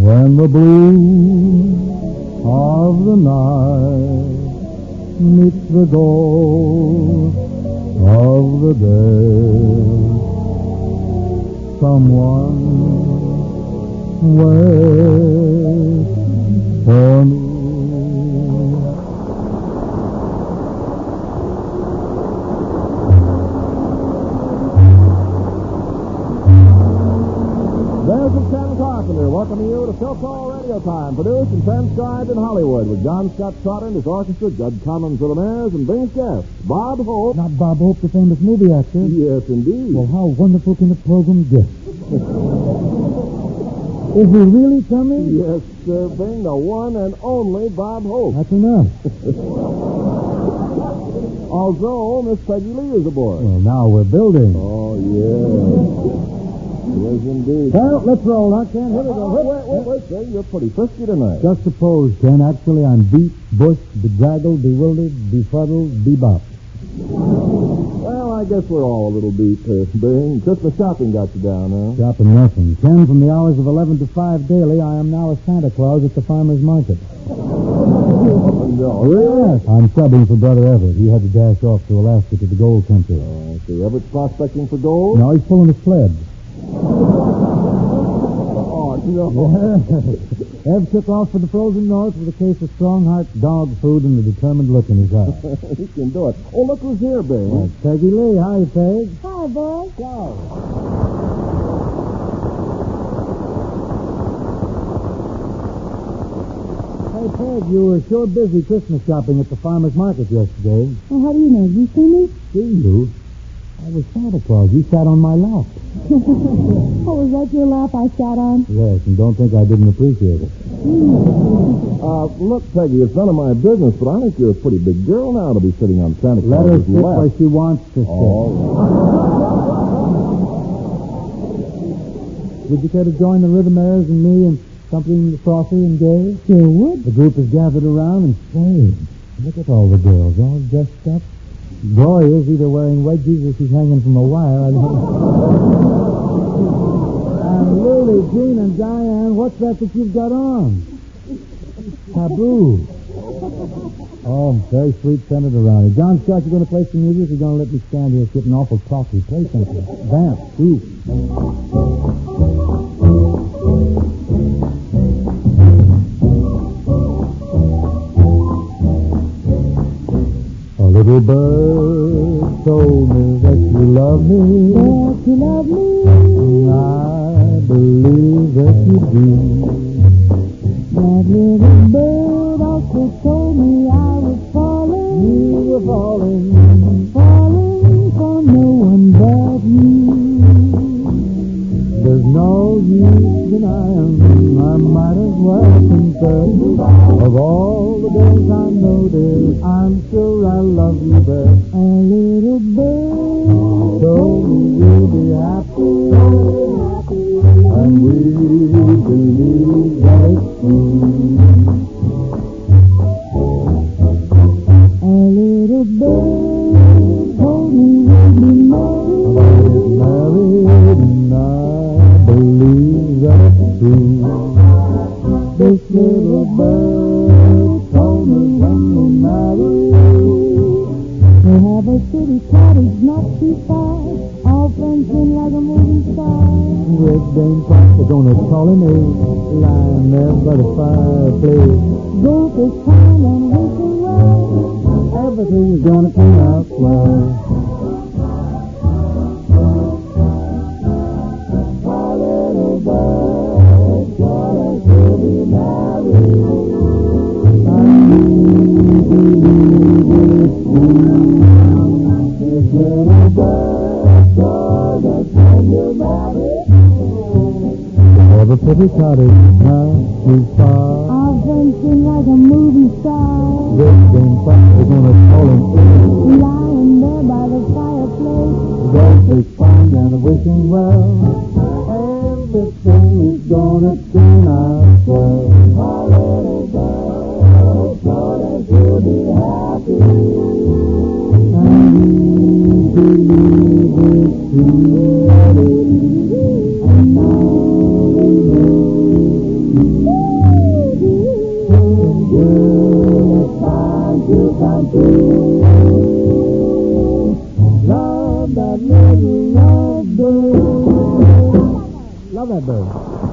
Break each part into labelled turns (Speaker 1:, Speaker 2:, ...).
Speaker 1: When the blue of the night meets the gold of the day, someone waits for me.
Speaker 2: There's Ken Carpenter welcoming you to Philco Radio Time, produced and transcribed in Hollywood with John Scott Trotter and his orchestra, Judd Collins of the Mares, and Bing's guest, Bob Hope.
Speaker 1: Not Bob Hope, the famous movie actor.
Speaker 2: Yes, indeed.
Speaker 1: Well, how wonderful can the program get? Is he really coming?
Speaker 2: Yes, sir, Bing, the one and only Bob Hope.
Speaker 1: That's enough.
Speaker 2: Although Miss Peggy Lee is aboard.
Speaker 1: Well, now we're building.
Speaker 2: Oh, yes. Yes, indeed.
Speaker 1: Well, let's roll, huh, Ken? Here we go.
Speaker 2: Wait, sir. You're pretty frisky tonight.
Speaker 1: Just suppose, Ken, actually I'm beat, bushed, bedraggled, bewildered, befuddled, bebopped.
Speaker 2: Well, I guess we're all a little beat, Bing. Christmas shopping got you down, huh?
Speaker 1: Shopping nothing. Ken, from the hours of 11 to 5 daily, I am now a Santa Claus at the farmer's market.
Speaker 2: No,
Speaker 1: Yes, I'm subbing for Brother Everett. He had to dash off to Alaska to the gold country.
Speaker 2: I see. Everett's prospecting for gold?
Speaker 1: No, he's pulling a sled.
Speaker 2: Oh, no.
Speaker 1: Ev took off for the frozen north with a case of Strongheart dog food and a determined look in his eye.
Speaker 2: He can do it. Oh, look who's here, Bing.
Speaker 1: That's Peggy Lee. Hi, Peg.
Speaker 3: Hi, boy.
Speaker 2: Wow.
Speaker 1: Hey, Peg, you were sure busy Christmas shopping at the farmer's market yesterday.
Speaker 3: Well, how do you know? You see me?
Speaker 1: See you? I was Santa Claus. You sat on my lap.
Speaker 3: Oh, was that your lap I sat on?
Speaker 1: Yes, and don't think I didn't appreciate it.
Speaker 2: Look, Peggy, it's none of my business, but I think you're a pretty big girl now to be sitting on Santa
Speaker 1: Let her
Speaker 2: Claus's
Speaker 1: sit
Speaker 2: lap.
Speaker 1: where she wants to sit. Would you care to join the Rhythmaires and me in something frothy and gay?
Speaker 3: Sure would.
Speaker 1: The group is gathered around and say, look at all the girls, all dressed up. Gloria's either wearing wedgies or she's hanging from a wire. I don't know. And Lily, Jean, and Diane, what's that you've got on? Taboo. Oh, very sweet-scented around here. John Scott, you going to play some music? You're going to let me stand here getting awful coffee. Play something. Vamp, too. A little bird told me that you love me.
Speaker 3: That you love me.
Speaker 1: And I believe that you do.
Speaker 3: That little bird also told me I was falling.
Speaker 1: You were falling.
Speaker 3: Falling for no one but you.
Speaker 1: There's no use denying. I might as well confess. Of all the girls I know, dear, I'm sure I love you best.
Speaker 3: A little bird
Speaker 1: told me you'll be happy. And we believe that it's true.
Speaker 3: A little bird told me we'd be married.
Speaker 1: Get married, and I believe that's true. This little bird told me when we married,
Speaker 3: We have a city cottage not too far, all fenced like a movie star.
Speaker 1: Red Dame Fox, they're gonna call him a lying there by the fireplace.
Speaker 3: Both is kind and wishing well.
Speaker 1: Everything is gonna turn out well.
Speaker 3: My little bird told us we'll be married.
Speaker 1: And we believe it's true. This little bird told us when you're married. For the pretty cottage not too far.
Speaker 3: All fenced like a movie star.
Speaker 1: Red Dame Fox, they're gonna call him
Speaker 3: Lying there by the fireplace.
Speaker 1: Golf is fine and wishing well. Everything is gonna turn out well.
Speaker 3: My little bird told us we'll be happy.
Speaker 1: And we believe it's true. And now we know it's true.
Speaker 3: little lovebird.
Speaker 1: Love that bird.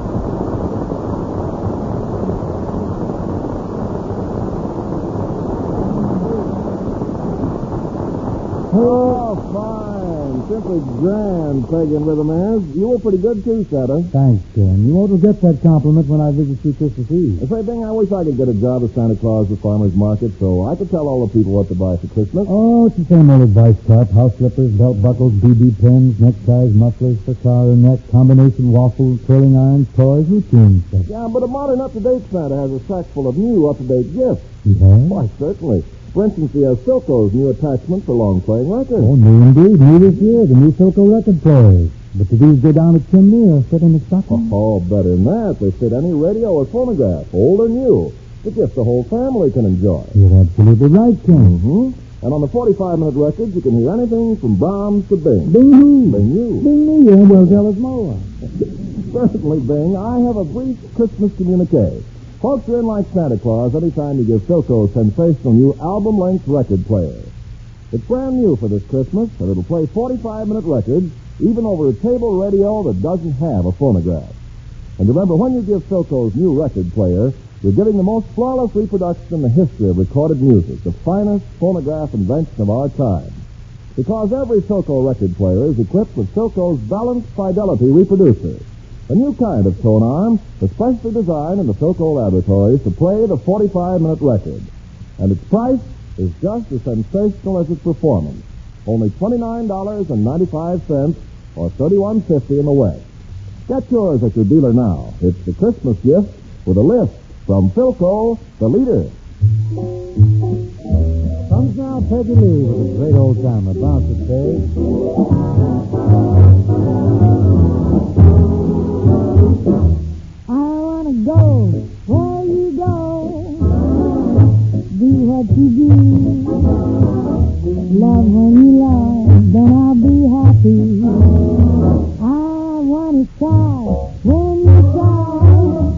Speaker 2: Oh, fine. Simply grand, Peggy and Rhythm is. You were pretty good, too, Santa.
Speaker 1: Thanks, Ken. You won't forget that compliment when I visit you Christmas Eve.
Speaker 2: Say, Bing, I wish I could get a job as Santa Claus at Farmer's Market so I could tell all the people what to buy for Christmas.
Speaker 1: Oh, it's the same old advice, Cap. House slippers, belt buckles, BB pins, neckties, mufflers for car and neck, combination waffles, curling irons, toys, routine stuff.
Speaker 2: Yeah, but a modern up-to-date Santa has a sack full of new up-to-date gifts.
Speaker 1: Yeah?
Speaker 2: Why, certainly. For instance, he has Silco's new attachment for long-playing records.
Speaker 1: Oh, new indeed. New this year, the new Silco record players. But do these go down a chimney or fit in a stocking?
Speaker 2: Oh, better than that. They fit any radio or phonograph, old or new. The gift the whole family can enjoy.
Speaker 1: You're absolutely right, Ken.
Speaker 2: Mm-hmm. And on the 45-minute records, you can hear anything from Brahms to Bing.
Speaker 1: Bing who?
Speaker 2: Bing you.
Speaker 1: Bing me, yeah. Well, tell us more.
Speaker 2: Certainly, Bing. I have a brief Christmas communique. Folks are in like Santa Claus anytime you give Silco's sensational new album-length record player. It's brand new for this Christmas, and it'll play 45-minute records, even over a table radio that doesn't have a phonograph. And remember, when you give Silco's new record player, you're giving the most flawless reproduction in the history of recorded music, the finest phonograph invention of our time. Because every Silco record player is equipped with Silco's Balanced Fidelity reproducer, a new kind of tone arm especially designed in the Silco laboratories to play the 45-minute record. And its price is just as sensational as its performance. Only $29.95 or $31.50 in the West. Get yours at your dealer now. It's the Christmas gift with a lift from Philco, the leader.
Speaker 1: Comes now Peggy Lee with a great old timer. Bounce it, Peg.
Speaker 3: I wanna go where you go, do what you do, love when you love, then I'll be happy. I wanna cry when you cry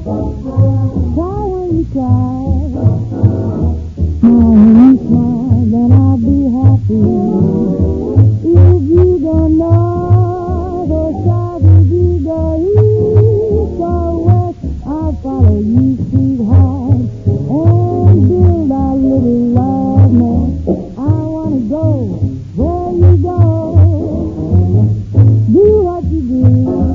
Speaker 3: when you cry, smile when you smile, then I'll be happy. If you don't know the side, if you go east or west, I'll follow you, sweetheart, and build our little love nest. I wanna go where you go, do what you do,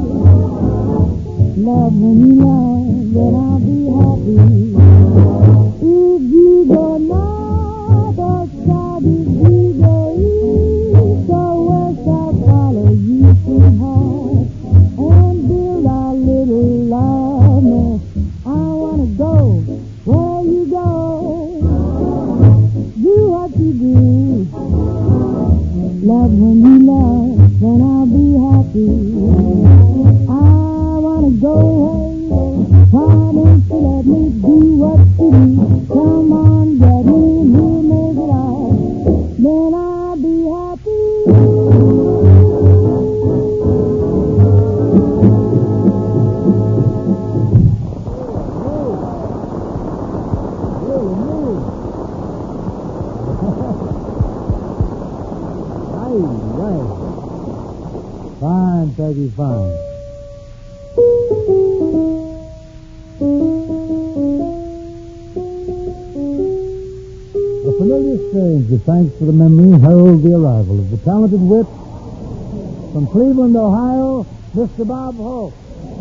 Speaker 3: love when you love, then I'll be happy. If you go north or south, if you go east or west, I'll follow you, sweetheart, and build our little love nest. I wanna go where you go, do what you do, love when you love, then I'll be happy. I wanna go where you go, why don't you let me do what you do? Come on, get me, we'll make it all, then I'll be happy.
Speaker 1: Fine, Peggy, fine. A familiar stranger, thanks to the memory, heralds the arrival of the talented wit from Cleveland, Ohio, Mr. Bob Hope.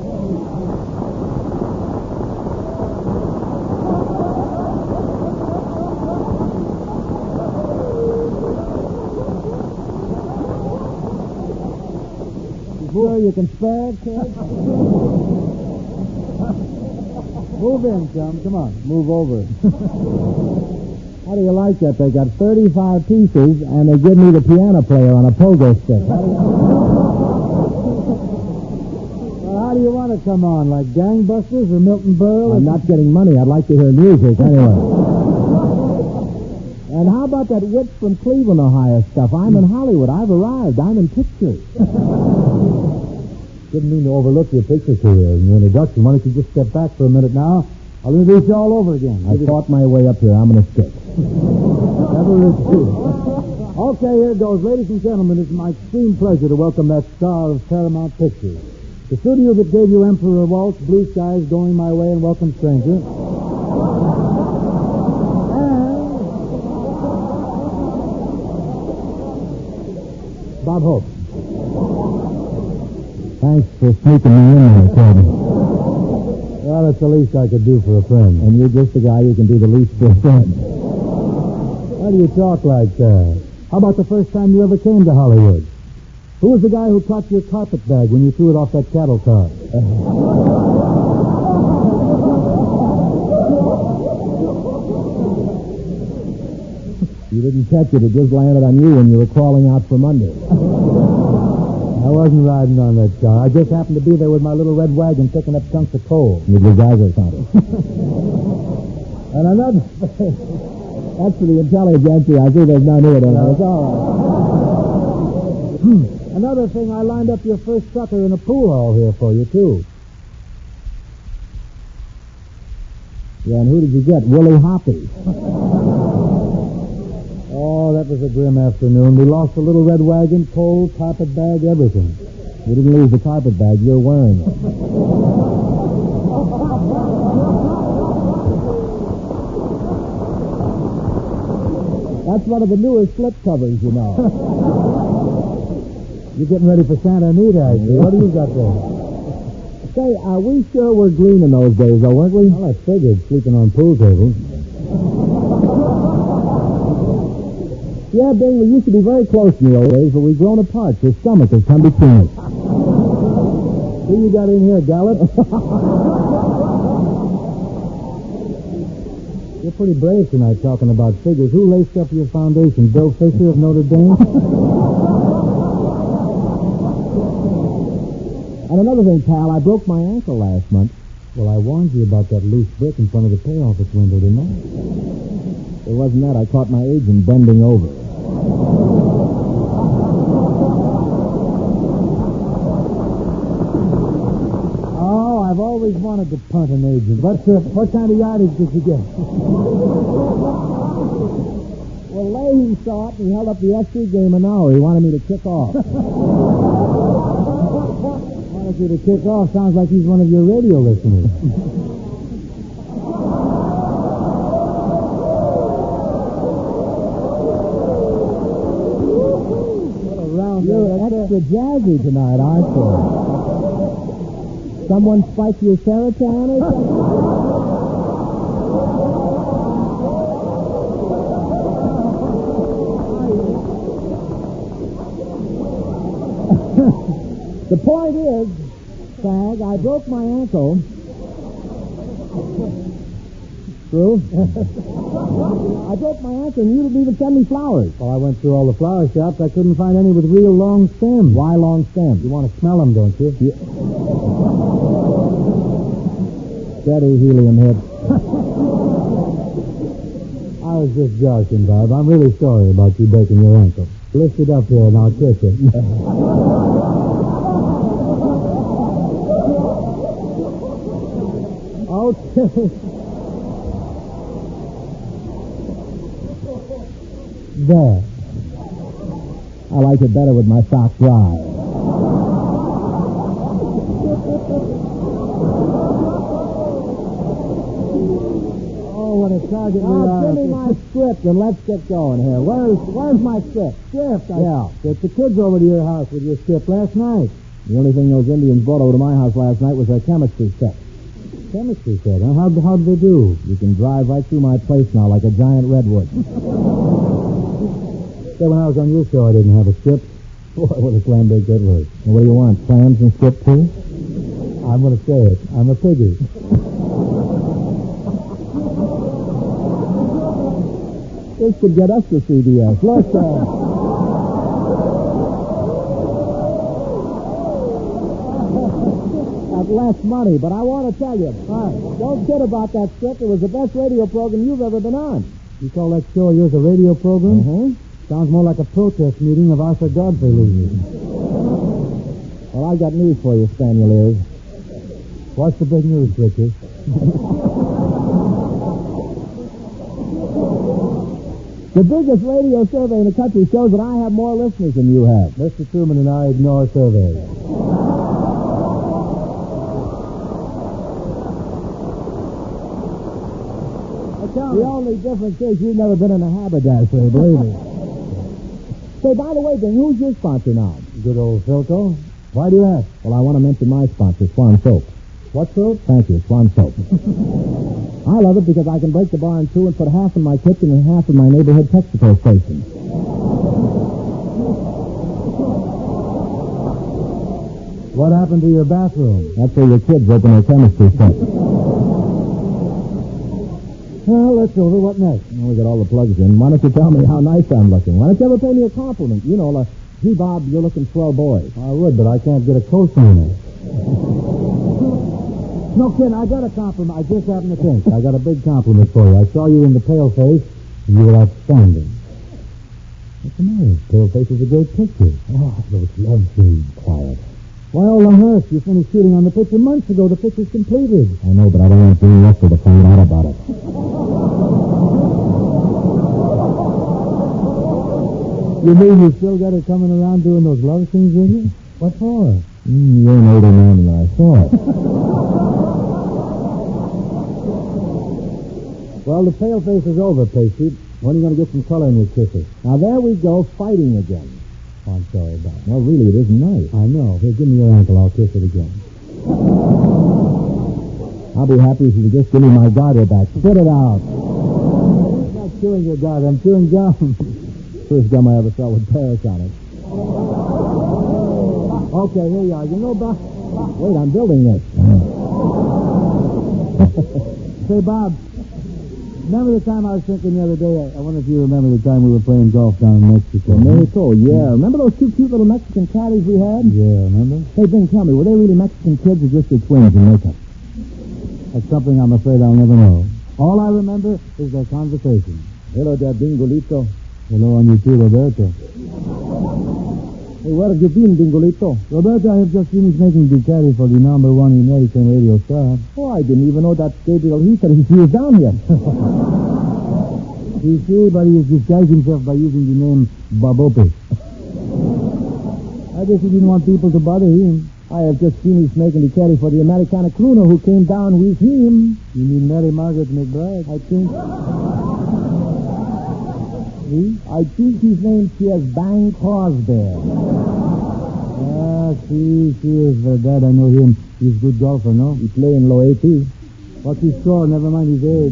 Speaker 1: Sure you can spare it, kid? Move in, chum. Come on, move over. How do you like that? They got 35 pieces, and they give me the piano player on a pogo stick. How do you want to come on, like Gangbusters or Milton Berle? I'm not getting money. I'd like to hear music, anyway. And how about that wit from Cleveland, Ohio stuff? I'm in Hollywood. I've arrived. I'm in pictures. Didn't mean to overlook your pictures here in your introduction. Why don't you just step back for a minute now? I'll introduce you all over again. I fought my way up here. I'm going to skip. Never refuse. Okay, here goes. Ladies and gentlemen, it's my extreme pleasure to welcome that star of Paramount Pictures. The studio that gave you Emperor Waltz, Blue Skies, Going My Way, and Welcome Stranger. And Bob Hope.
Speaker 4: Thanks for sneaking me in there, Kevin.
Speaker 1: Well, it's the least I could do for a friend.
Speaker 4: And you're just the guy who can do the least for a friend.
Speaker 1: Why do you talk like that? How about the first time you ever came to Hollywood? Who was the guy who caught your carpet bag when you threw it off that cattle car?
Speaker 4: You didn't catch it. It just landed on you when you were crawling out from under.
Speaker 1: I wasn't riding on that car. I just happened to be there with my little red wagon picking up chunks of coal.
Speaker 4: With your geyser counter.
Speaker 1: And another...
Speaker 4: That's for the intelligentsia. I see there's none here tonight. It's all right.
Speaker 1: Another thing, I lined up your first sucker in a pool hall here for you, too.
Speaker 4: Yeah, and who did you get? Willie Hoppy.
Speaker 1: Oh, that was a grim afternoon. We lost the little red wagon, coal, carpet bag, everything.
Speaker 4: We didn't lose the carpet bag. You're wearing it. That's one of the newest slip covers, you know.
Speaker 1: You're getting ready for Santa Anita, I see. What do you got there?
Speaker 4: Say, we sure were green in those days, though, weren't we?
Speaker 1: Well, I figured, sleeping on pool tables.
Speaker 4: Yeah, Bing, we used to be very close in the old days, but we've grown apart. Your stomach has come between us.
Speaker 1: Who you got in here, Gallup? You're pretty brave tonight talking about figures. Who laced up your foundation? Bill Fisher of Notre Dame?
Speaker 4: And another thing, pal, I broke my ankle last month.
Speaker 1: Well, I warned you about that loose brick in front of the pay office window, didn't I?
Speaker 4: It wasn't that. I caught my agent bending over.
Speaker 1: Oh, I've always wanted to punt an agent. What kind of yardage did you get?
Speaker 4: Well, Leahy saw it and he held up the SC game an hour. He wanted me to kick off.
Speaker 1: Wanted you to kick off. Sounds like he's one of your radio listeners.
Speaker 4: You're extra jazzy tonight, aren't you? Someone spiked your serotonin or something? The point is, Fag, I broke my ankle. True? I broke my ankle and you didn't even send me flowers.
Speaker 1: Well, I went through all the flower shops. I couldn't find any with real long stems.
Speaker 4: Why long stems?
Speaker 1: You want to smell them, don't you?
Speaker 4: Yeah. Steady, helium head.
Speaker 1: I was just joking, Bob. I'm really sorry about you breaking your ankle. Lift it up here and I'll kiss it. Okay. There.
Speaker 4: I like it better with my sock dry.
Speaker 1: Oh, what a target we are.
Speaker 4: Give me my script and let's get going here. Where's my script?
Speaker 1: Script?
Speaker 4: Yeah.
Speaker 1: The kids over to your house with your script last night.
Speaker 4: The only thing those Indians brought over to my house last night was their chemistry set.
Speaker 1: Chemistry set, huh? How'd they do?
Speaker 4: You can drive right through my place now like a giant redwood.
Speaker 1: Say, when I was on your show, I didn't have a script. Boy, what a slam big that was.
Speaker 4: Well, what do you want, clams and script too?
Speaker 1: I'm going to say it. I'm a piggy.
Speaker 4: This could get us to CBS. Let's, That's less money, but I want to tell you. Don't kid about that script. It was the best radio program you've ever been on.
Speaker 1: You call that show of yours a radio program?
Speaker 4: Mm-hmm.
Speaker 1: Sounds more like a protest meeting of Arthur Godfrey losers.
Speaker 4: Well, I got news for you, Spaniel ears.
Speaker 1: What's the big news, Richard?
Speaker 4: The biggest radio survey in the country shows that I have more listeners than you have.
Speaker 1: Mr. Truman and I ignore surveys.
Speaker 4: The only difference is you've never been in a haberdashery, believe me. Say, by the way, then, who's your sponsor now?
Speaker 1: Good old Philco. Why do you ask?
Speaker 4: Well, I want to mention my sponsor, Swan Soap.
Speaker 1: What soap?
Speaker 4: Thank you, Swan Soap. I love it because I can break the bar in two and put half in my kitchen and half in my neighborhood Texaco station.
Speaker 1: What happened to your bathroom?
Speaker 4: That's where your kids open their chemistry set.
Speaker 1: Well, that's over. What next?
Speaker 4: Well, we got all the plugs in. Why don't you tell me how nice I'm looking? Why don't you ever pay me a compliment? You know, gee, Bob, you're looking swell boy.
Speaker 1: I would, but I can't get a cosigner.
Speaker 4: No, kid, I got a compliment. I just happened to think.
Speaker 1: I got a big compliment for you. I saw you in the Pale Face, and you were outstanding. What's the matter? Pale Face is a great picture. Oh, those love scenes. Quiet. Why all the hurst? You finished shooting on the picture months ago. The picture's completed.
Speaker 4: I know, but I don't want Jimmy Russell to find out about it.
Speaker 1: You mean you still got it coming around doing those love scenes with you? What for?
Speaker 4: You're an older man than I thought.
Speaker 1: Well, the Pale Face is over, Pacey. When are you going to get some color in your kisses?
Speaker 4: Now, there we go, fighting again.
Speaker 1: Oh, I'm sorry about it.
Speaker 4: Well, really, it isn't nice.
Speaker 1: I know. Here, give me your ankle. I'll kiss it again.
Speaker 4: I'll be happy if you just give me my garter back. Spit it out.
Speaker 1: I'm not chewing your garter. I'm chewing gum.
Speaker 4: First gum I ever saw with Paris on it.
Speaker 1: Okay, here you are. You know about...
Speaker 4: Wait, I'm building this.
Speaker 1: Say, Bob, remember the time I was thinking the other day? I wonder if you remember the time we were playing golf down in Mexico.
Speaker 4: Mexico, yeah. Remember those two cute little Mexican caddies we had?
Speaker 1: Yeah, remember?
Speaker 4: Hey, Ben, tell me, were they really Mexican kids or just their twins in makeup?
Speaker 1: That's something I'm afraid I'll never know. All I remember is their conversation.
Speaker 4: Hello there, Dingolito.
Speaker 1: Hello on you too, Roberto.
Speaker 4: Hey, where have you been, Dingolito?
Speaker 1: Roberto, I have just finished making the caddy for the #1 American radio star.
Speaker 4: Oh, I didn't even know that Gabriel Heater, he was down here.
Speaker 1: You see, but he has disguised himself by using the name Babope. I guess he didn't want people to bother him.
Speaker 4: I have just finished making the caddy for the Americana crooner who came down with him.
Speaker 1: You mean Mary Margaret McBride?
Speaker 4: I think his name is Bang Crosby.
Speaker 1: Ah, she is Verdad. I know him. He's a good golfer, no?
Speaker 4: He play in low 80.
Speaker 1: What's his score? Never mind his age.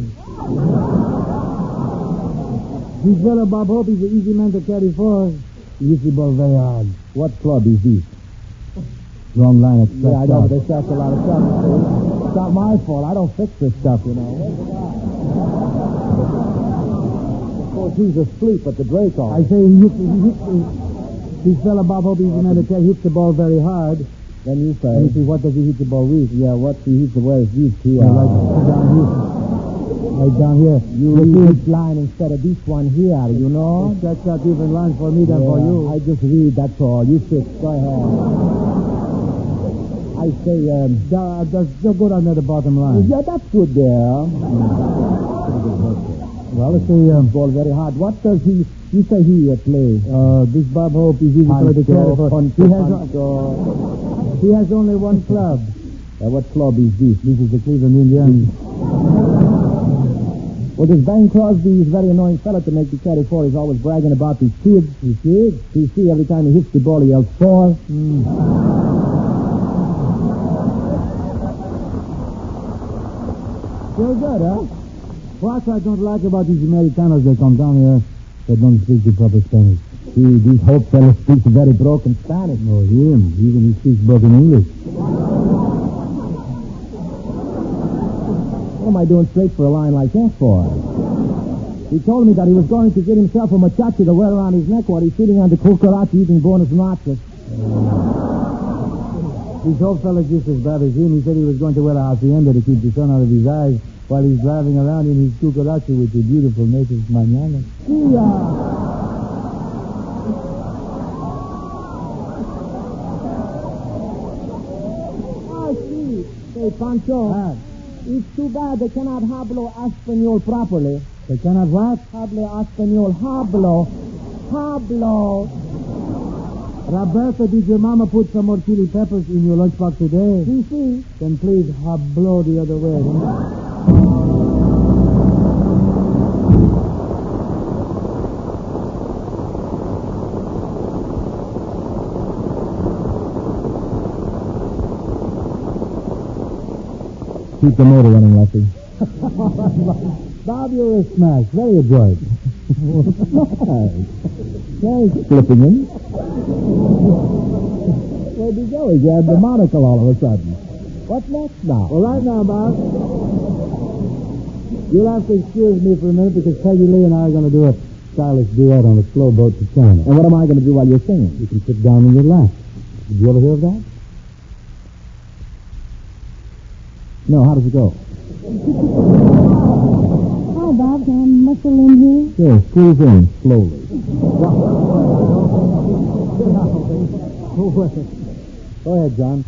Speaker 1: This fellow Bob Hope is an easy man to carry for. He hits the ball very hard.
Speaker 4: What club is this?
Speaker 1: Wrong line. It's
Speaker 4: Yeah, I know, but they start a lot of stuff. It's not my fault. I don't fix this stuff, you know. Of course, he's asleep at the break off.
Speaker 1: I say he hits this fellow Bob Hope is the man that hits the ball very hard.
Speaker 4: Then you say.
Speaker 1: And he says, what does he hit the ball with?
Speaker 4: Yeah, what he hits the way is this here.
Speaker 1: Right down here. Right down here.
Speaker 4: You read this line instead of this one here, you know?
Speaker 1: That's a different line for me than for you.
Speaker 4: I just read, that's all. You fix. Go ahead. I say,
Speaker 1: just go down to the bottom line.
Speaker 4: yeah, that's good there.
Speaker 1: Well, let's see.
Speaker 4: Ball very hard. What does you say he play?
Speaker 1: This Bob Hope is easy for the carry for. He has only one club.
Speaker 4: What club is this?
Speaker 1: This is the Cleveland Indians.
Speaker 4: Well, this Bang Crosby is a very annoying fella to make the carry for. He's always bragging about his kids.
Speaker 1: His kids?
Speaker 4: You see, every time he hits the ball, he yells, 4.
Speaker 1: Feel good, huh? What I don't like about these Americanos that come down here that don't speak the proper Spanish.
Speaker 4: See, this Hope fella speaks very broken Spanish.
Speaker 1: No, him. Even he speaks broken English.
Speaker 4: What am I doing straight for a line like that for? He told me that he was going to get himself a muchacha to wear around his neck while he's sitting on the cucaracha eating bonus nachos.
Speaker 1: This old fella's just as bad as him. He said he was going to wear a hacienda to keep the sun out of his eyes while he's driving around in his cucaracha with the beautiful native mañana.
Speaker 4: I see. Say, Pancho, it's too bad they cannot hablo Espanol properly.
Speaker 1: They cannot what?
Speaker 4: Hable español. Hablo. Hablo.
Speaker 1: Roberta, did your mama put some more chili peppers in your lunchbox today?
Speaker 4: Sí.
Speaker 1: Then please hablo the other way. Huh?
Speaker 4: Keep the motor running, Lefty.
Speaker 1: Bob, you're a smash. Very adroit.
Speaker 4: Thanks, flipping him. Where'd he go? He grabbed the monocle all of a sudden. What's next now?
Speaker 1: Well, right now, Bob, you'll have to excuse me for a minute because Peggy Lee and I are going to do a stylish duet on a slow boat to China.
Speaker 4: And what am I going to do while you're singing?
Speaker 1: You can sit down on your lap. Did you ever hear of that?
Speaker 4: No, how does it go?
Speaker 3: Hi, Bob. Can I muscle in here?
Speaker 4: Sure, squeeze in slowly.
Speaker 1: Go ahead, John.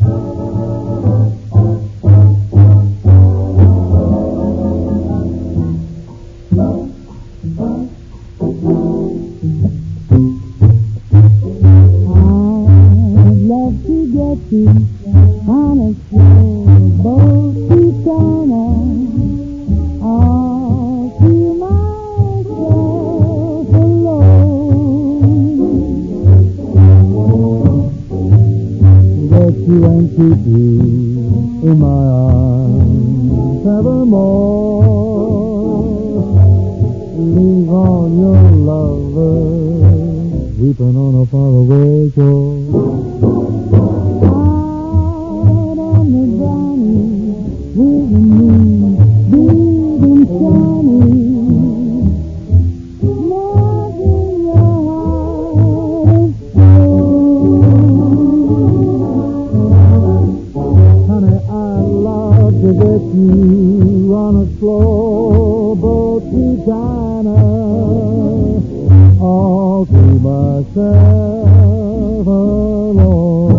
Speaker 3: I'd love to get you on a slow boat to China, all to myself alone.
Speaker 1: Let you and keep you in my arms evermore. Leave on your lover, weeping on a faraway shore.
Speaker 3: Out on the briny, with the moon big and shining, melting your heart of stone.
Speaker 1: Honey, I'd love to get you on a slow boat to China, all to myself alone.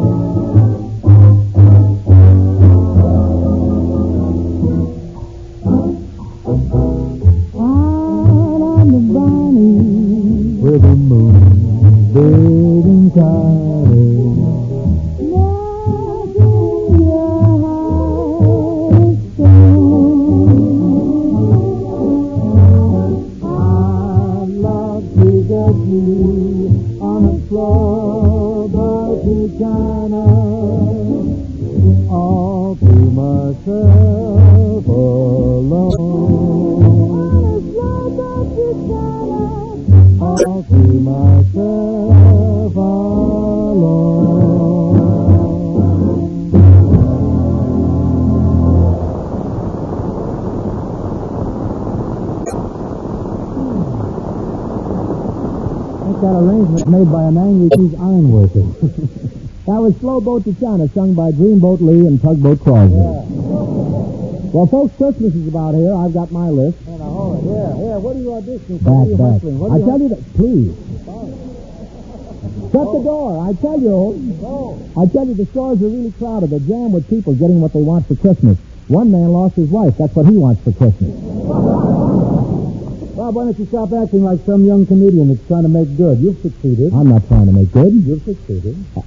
Speaker 3: Out on the briny,
Speaker 1: With the moon big and shining,
Speaker 3: melting your heart of stone.
Speaker 1: I'd love to get you on a slow boat to China, all to myself alone. All to myself alone. That's that arrangement made by an angry cheese iron worker.
Speaker 4: That was Slow Boat to China, sung by Dreamboat Lee and Tugboat Crosby. Well, folks, Christmas is about here. I've got my list.
Speaker 1: Here, what are you auditioning for?
Speaker 4: Back. I tell you that, please. Shut the door. I tell you, the stores are really crowded. They're jammed with people getting what they want for Christmas. One man lost his wife. That's what he wants for Christmas.
Speaker 1: Bob, why don't you stop acting like some young comedian that's trying to make good? You've succeeded.
Speaker 4: I'm not trying to make good.
Speaker 1: You've succeeded.
Speaker 2: Can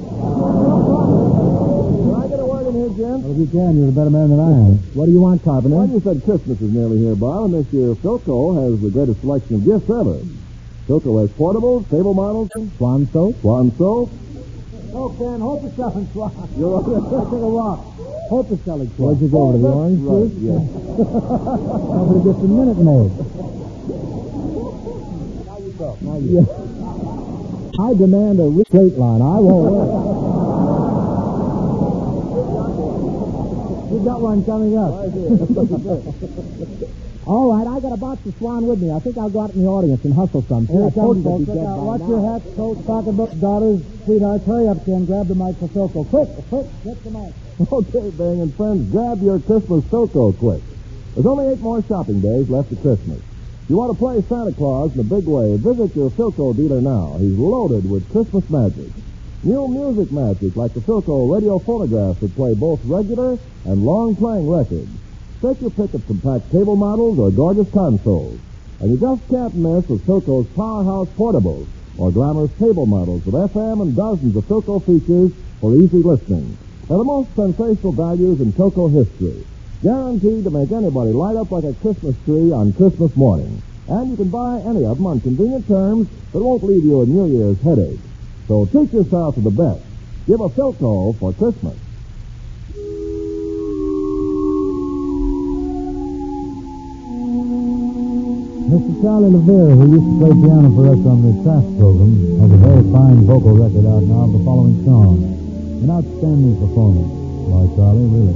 Speaker 2: I get a word in here, Jim?
Speaker 1: Well, if you can, you're a better man than I am.
Speaker 4: What do you want, Carpenter?
Speaker 2: Well, you said Christmas is nearly here, Bob, and this year Philco has the greatest selection of gifts ever. Philco has portables, table models,
Speaker 4: Swan soap?
Speaker 2: Swan soap.
Speaker 1: No, Ken, Hope is selling swat.
Speaker 2: You're right.
Speaker 1: Let's take a walk. Hope is selling swat.
Speaker 4: Where'd you go, to the orange
Speaker 2: Right,
Speaker 4: juice?
Speaker 2: yes.
Speaker 1: Somebody gets a minute maid.
Speaker 2: Now you go.
Speaker 4: I demand a straight line. I won't win.
Speaker 1: You've got one coming up.
Speaker 4: All right, I got a box of Swan with me. I think I'll go out in the audience and hustle some.
Speaker 1: Here it
Speaker 4: Tell
Speaker 1: comes,
Speaker 4: me that
Speaker 1: folks.
Speaker 4: you
Speaker 1: Look
Speaker 4: get
Speaker 1: out.
Speaker 4: by
Speaker 1: Watch
Speaker 4: now.
Speaker 1: your hats, coats, pocketbooks, daughters, sweethearts. Hurry up, Ken. Grab the mic for Philco. Quick, get the mic.
Speaker 2: Okay, Bang and friends, grab your Christmas Philco quick. There's only 8 more shopping days left of Christmas. If you want to play Santa Claus in a big way, visit your Philco dealer now. He's loaded with Christmas magic. New music magic like the Philco radio phonographs that play both regular and long-playing records. Take your pick of compact cable models or gorgeous consoles. And you just can't miss with Philco's Powerhouse Portables or glamorous table models with FM and dozens of Philco features for easy listening. They're the most sensational values in Philco history, guaranteed to make anybody light up like a Christmas tree on Christmas morning. And you can buy any of them on convenient terms that won't leave you a New Year's headache. So treat yourself to the best. Give a Philco for Christmas.
Speaker 1: Mr. Charlie Levere, who used to play piano for us on the Trash program, has a very fine vocal record out now of the following song. An outstanding performance. Why, Charlie, really.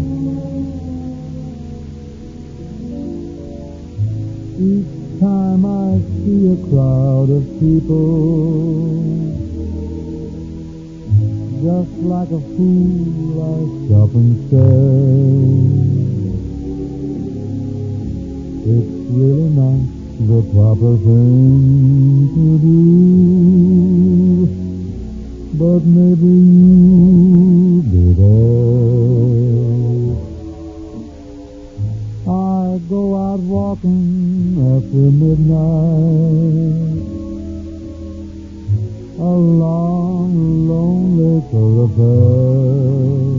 Speaker 1: Each time I see a crowd of people, just like a fool I stop and say, it's really not the proper thing to do, but maybe you'll be there. I go out walking after midnight, a long, lonely thoroughfare.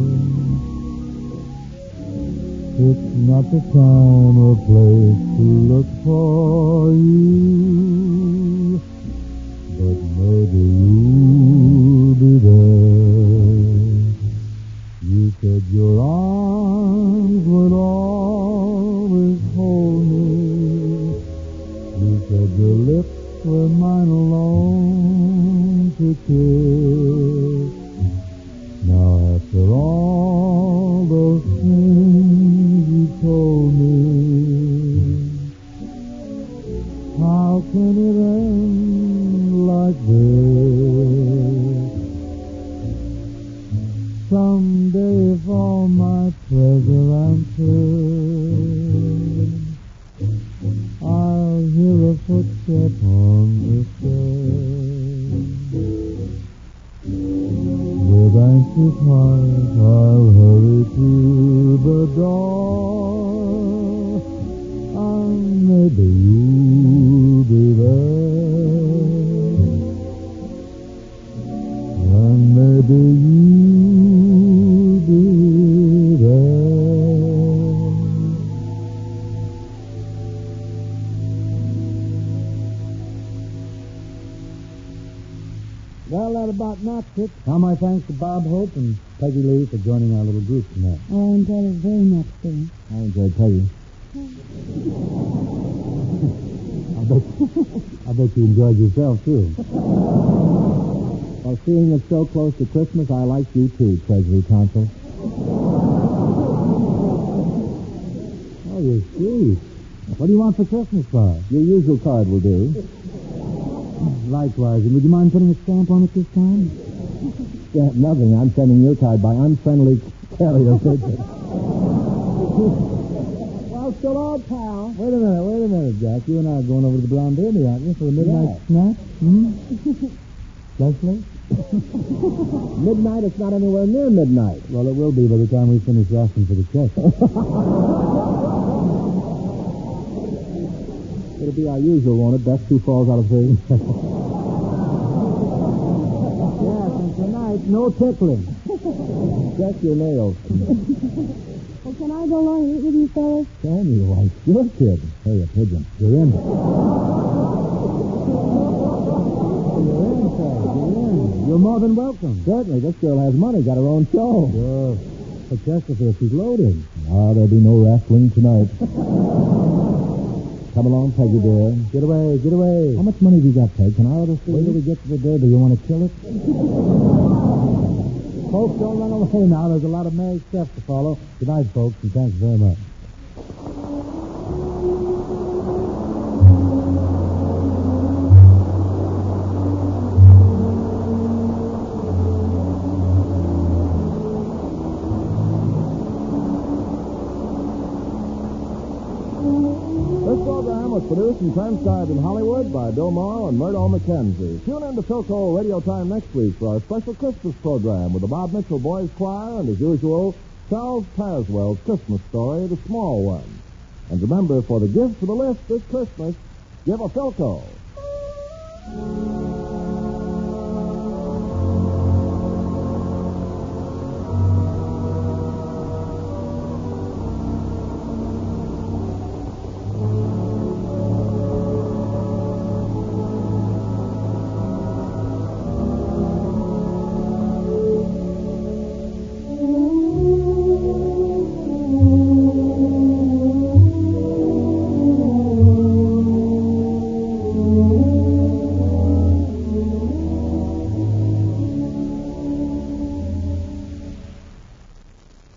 Speaker 1: It's not the town or place to look for you, but maybe you'll be there. You said your arms would always hold me. You said your lips were mine alone to kiss. Now after all those things you told me, how can it end like this? Someday if all my prayers are answered, I'll hear a footstep on the stairs. With anxious heart I'll hurry to the door, and maybe you'll be there, and maybe you'll be there. Well, that about knocks it. Now my thanks to Bob Hope and Peggy Lee for joining our little group tonight.
Speaker 3: Oh, I enjoyed it very much, sir.
Speaker 1: I enjoyed Peggy. I bet you enjoyed yourself, too. Well, seeing it so close to Christmas, I like you, too, Treasury Counsel. Oh, you're sweet. What do you want for Christmas, Bob? Your usual card will do. Likewise. And would you mind putting a stamp on it this time? Stamp nothing. I'm sending your card by unfriendly carrier pigeon. Well, so long, pal. Wait a minute, Jack. You and I are going over to the Blonde Derby, aren't you, for a midnight snack? Leslie? Midnight? It's not anywhere near midnight. Well, it will be by the time we finish asking for the check. It'll be our usual, won't it? Best two falls out of three. Yes, and tonight, no tickling. Check your nails.
Speaker 3: Well, can I go along and eat with you fellas?
Speaker 1: Can you? Why, sure, kid. Hey, a pigeon. You're in. You're more than welcome. Certainly. This girl has money. Got her own show. Sure. But Chesterfield, she's loaded. Ah, there'll be no wrestling tonight. Come along, Peggy, dear. Get away, get away. How much money have you got, Peg? Can I order three? Wait till we get to the Derby. You want to kill it? Folks, don't run away now. There's a lot of merry stuff to follow. Good night, folks, and thanks very much.
Speaker 2: Was produced and transcribed in Hollywood by Bill Morrow and Murdo McKenzie. Tune in to Philco Radio Time next week for our special Christmas program with the Bob Mitchell Boys Choir and, as usual, Charles Tazewell's Christmas story, The Small One. And remember, for the gift for the list this Christmas, give a Philco.